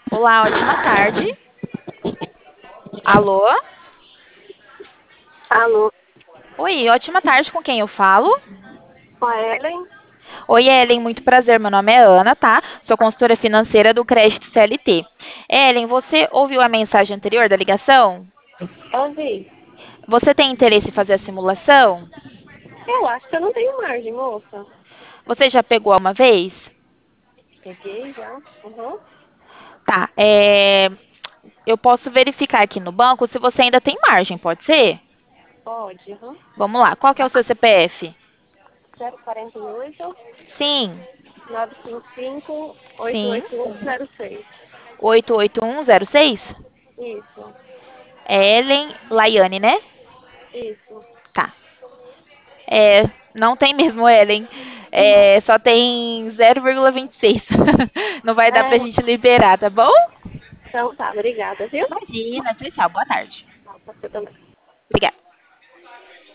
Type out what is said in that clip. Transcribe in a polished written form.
Olá, ótima tarde. Alô? Alô, Oi, ótima tarde, com quem eu falo? com a Ellen? Oi, Ellen, muito prazer. Meu nome é Ana, tá? Sou consultora financeira do Crédito CLT. Ellen, você ouviu a mensagem anterior da ligação? Ouvi. Você tem interesse em fazer a simulação? Eu acho que eu não tenho margem, moça. Você já pegou uma vez? Peguei já. Uhum. Tá, eu posso verificar aqui no banco se você ainda tem margem, pode ser? Pode, uhum. Vamos lá, qual que é o seu CPF? 048 Sim, 955 sim, 88106. 88106. Isso, É Ellen Laiane, né? isso. Tá. Não tem mesmo, Ellen. Só tem 0,26. Não vai dar pra É, gente liberar, tá bom? então tá, obrigada, viu? Imagina, tchau, tchau. Boa tarde. Tá, você também. Obrigada.